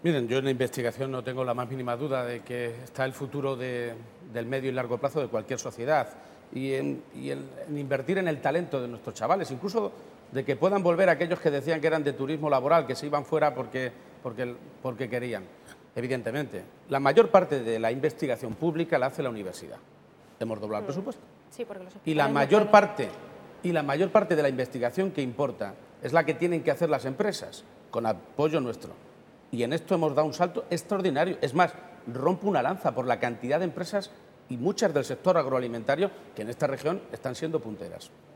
Miren, yo en la investigación no tengo la más mínima duda de que está el futuro del medio y largo plazo de cualquier sociedad en invertir en el talento de nuestros chavales, incluso de que puedan volver aquellos que decían que eran de turismo laboral, que se iban fuera porque querían. Evidentemente, la mayor parte de la investigación pública la hace la universidad. Hemos doblado el presupuesto. Sí, porque los Y la mayor parte de la investigación que importa es la que tienen que hacer las empresas, con apoyo nuestro. Y en esto hemos dado un salto extraordinario. Es más, rompo una lanza por la cantidad de empresas y muchas del sector agroalimentario que en esta región están siendo punteras.